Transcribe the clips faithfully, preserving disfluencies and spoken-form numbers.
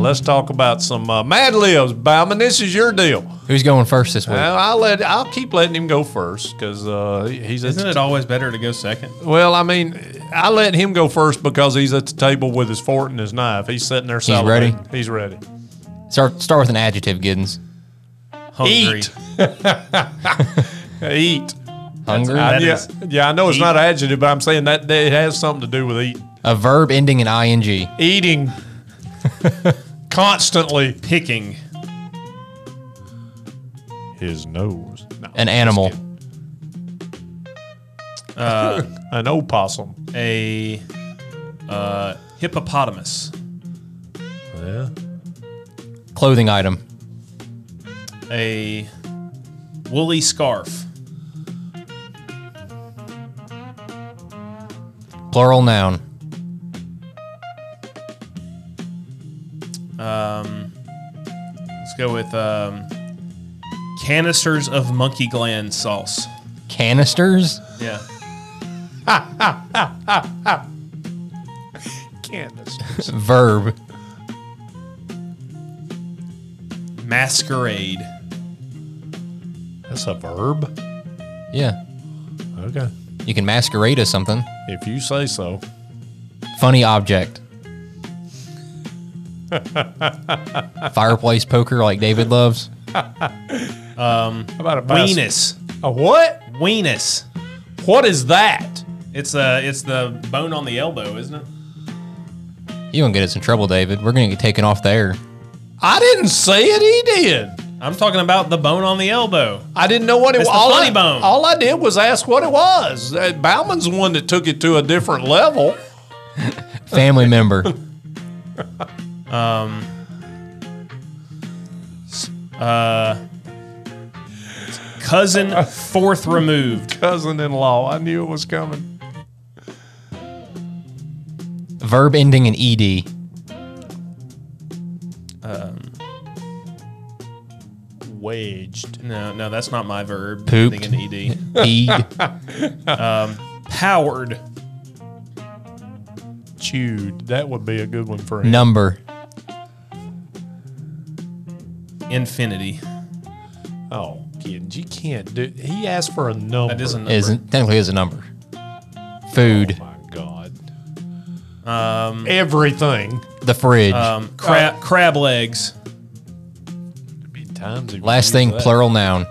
let's talk about some uh, Mad Libs. Bauman, this is your deal. Who's going first this week? Well, I'll let I'll keep letting him go first because uh, he's. At Isn't it always better to go second? Well, I mean, I let him go first because he's at the table with his fork and his knife. He's sitting there. He's ready? He's ready. Start start with an adjective, Giddens. Hungry. Eat. Eat. Hungry. I, That yeah, is yeah, I know it's eat. not an adjective, but I'm saying that, that it has something to do with eat. A verb ending in ing. Eating. Constantly. Picking. His nose. No, An just animal. kidding. Uh, An opossum. a uh, hippopotamus. Yeah. Clothing item. A woolly scarf. Plural noun. Um, let's go with um, canisters of monkey gland sauce. Canisters. Yeah. Canisters. Verb. Masquerade. That's a verb? Yeah. Okay. You can masquerade as something. If you say so. Funny object. Fireplace poker like David loves. Um, How about a pass- weenus. A what? Weenus. What is that? It's the it's the bone on the elbow, isn't it? You won't get us in trouble, David. We're going to get taken off the air. I didn't say it. He did. I'm talking about the bone on the elbow. I didn't know what it It's was. the All, funny I- bone. all I did was ask what it was. Uh, Bauman's the one that took it to a different level. Family member. Um. s- Uh. Cousin fourth removed. Cousin-in-law. I knew it was coming. Verb ending in ed. Um. Wedged. No, no, that's not my verb. Pooped. Thinking ed. Peed. Um. Powered. Chewed. That would be a good one for him. Number. Infinity. Oh, kids, you can't do. He asked for a number. That is a number. Isn't technically is a number. Food. Oh my God. Um. Everything. The fridge. Um. Crab. Crab legs. Be times if you Last use thing, that. plural noun.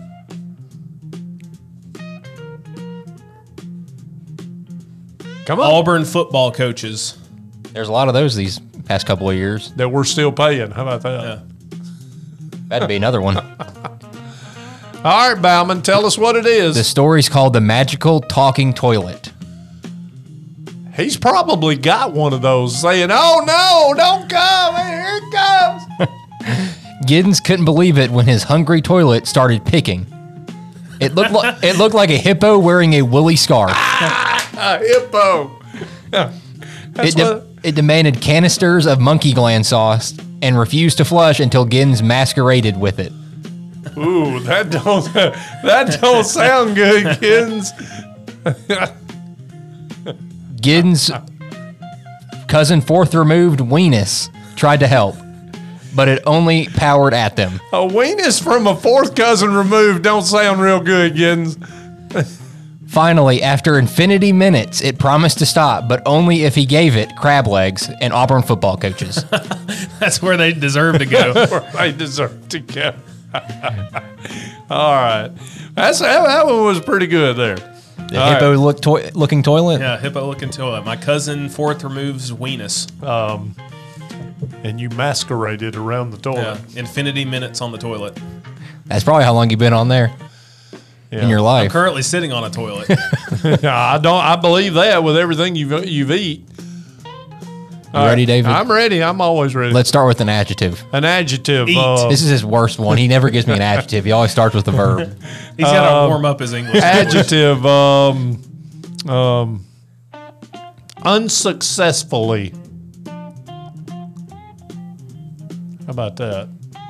Come on. Auburn football coaches. There's a lot of those these past couple of years. That we're still paying. How about that? Yeah. That'd be another one. All right, Bauman, tell us what it is. The story's called The Magical Talking Toilet. He's probably got one of those saying, "Oh no, don't come! Here it comes!" Giddens couldn't believe it when his hungry toilet started picking. It looked like it looked like a hippo wearing a woolly scarf. A hippo. It, de- it demanded canisters of monkey gland sauce and refused to flush until Giddens masqueraded with it. Ooh, that don't that don't sound good, kids. Giddens' cousin fourth removed weenus tried to help, but it only powered at them. A weenus from a fourth cousin removed don't sound real good, Giddens. Finally, after infinity minutes, it promised to stop, but only if he gave it crab legs and Auburn football coaches. That's where they deserve to go. Where they deserve to go. All right, that's that, that one was pretty good there. The All hippo look toi- looking toilet. Yeah, hippo looking toilet. My cousin fourth removes weenus. Um, and you masqueraded around the toilet. Yeah, infinity minutes on the toilet. That's probably how long you've been on there Yeah. in your I'm life. currently sitting on a toilet. I don't. I believe that with everything you've you've eat. You ready, David? I'm ready. I'm always ready. Let's start with an adjective. An adjective. Eat. Uh, This is his worst one. He never gives me an adjective. He always starts with a verb. He's got to Um, warm up his English. adjective. Um, um, unsuccessfully. How about that?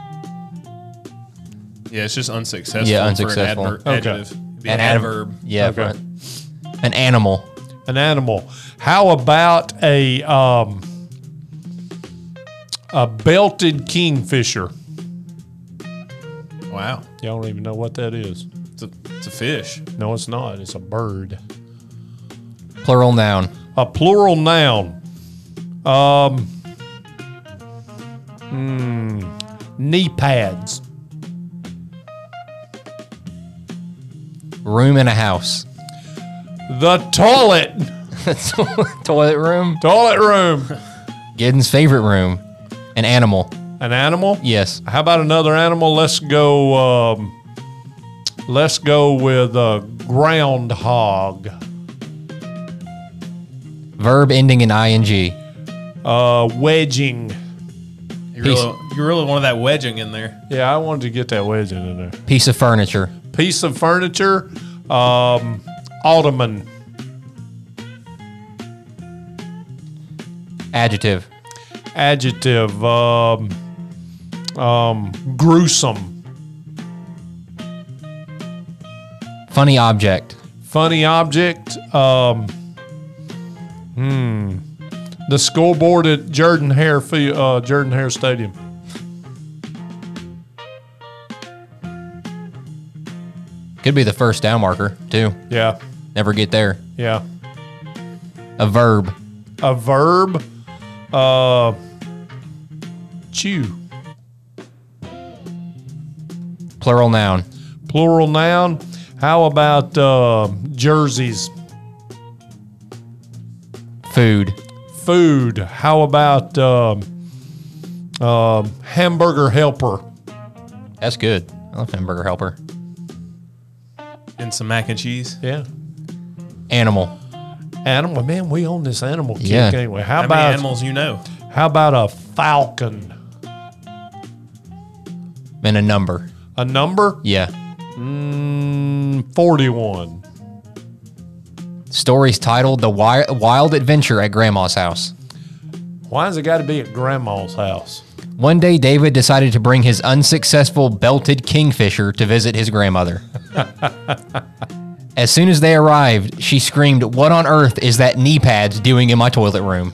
Yeah, it's just unsuccessful. Yeah, For unsuccessful. an adver- Okay. adjective. It'd be An an adv- adverb. Yeah. Okay. but- An animal. An animal. How about a um, A belted kingfisher. Wow. Y'all don't even know what that is. It's a, it's a fish. No, it's not. It's a bird. Plural noun. A plural noun. Um. Hmm. Knee pads. Room in a house. The toilet. Toilet room. Toilet room. Gideon's favorite room. An animal. An animal? Yes. How about another animal? Let's go. Um, let's go with a groundhog. Verb ending in ing. Uh, wedging. You really, you really wanted that wedging in there. Yeah, I wanted to get that wedging in there. Piece of furniture. Piece of furniture. Um, ottoman. Adjective. Adjective. Um, um, gruesome. Funny object. Funny object. Um, hmm. The scoreboard at Jordan Hare, Fi- uh, Jordan Hare Stadium. Could be the first down marker, too. Yeah, Never get there. yeah. A verb. A verb. Uh, chew. Plural noun. Plural noun. How about uh, jerseys? Food. Food. How about um, um, hamburger helper? That's good. I love hamburger helper. And some mac and cheese. Yeah. Animal. Animal. Man, we own this animal kick, Yeah. ain't we? How, How about many animals you know? how about a falcon? And a number. A number? Yeah. Mm, forty-one. Stories titled The Wi- Wild Adventure at Grandma's House. Why has it got to be at Grandma's house? One day, David decided to bring his unsuccessful belted kingfisher to visit his grandmother. As soon as they arrived, she screamed, "What on earth is that knee pads doing in my toilet room?"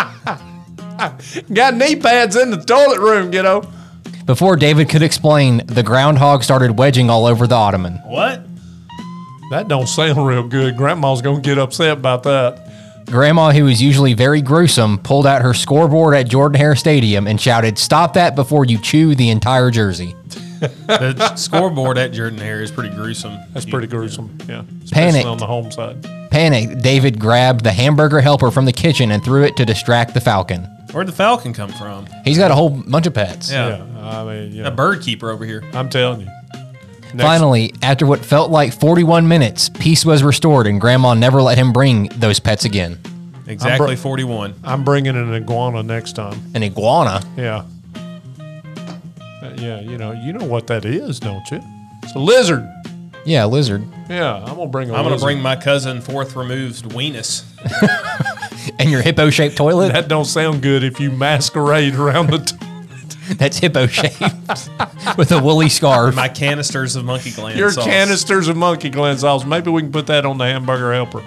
Got knee pads in the toilet room, kiddo. Before David could explain, the groundhog started wedging all over the ottoman. What? That don't sound real good. Grandma's going to get upset about that. Grandma, who is usually very gruesome, pulled out her scoreboard at Jordan Hare Stadium and shouted, "Stop that before you chew the entire jersey." The scoreboard at Jordan Hare is pretty gruesome. That's pretty gruesome. Yeah. Especially Panicked. on the home side. Panicked, David grabbed the hamburger helper from the kitchen and threw it to distract the falcon. Where'd the falcon come from? He's got a whole bunch of pets. Yeah. Yeah. I mean, yeah. A bird keeper over here. I'm telling you. Next- Finally, after what felt like forty-one minutes, peace was restored and Grandma never let him bring those pets again. Exactly bro- forty-one. I'm bringing an iguana next time. An iguana? Yeah. Uh, yeah, you know, you know what that is, don't you? It's a lizard. Yeah, a lizard. Yeah, I'm gonna bring a I'm going to lizard. bring my cousin fourth removed weenus. And your hippo-shaped toilet? That don't sound good if you masquerade around the. T- That's hippo-shaped with a woolly scarf. My canisters of monkey gland your sauce. canisters of monkey gland sauce. Maybe we can put that on the hamburger helper.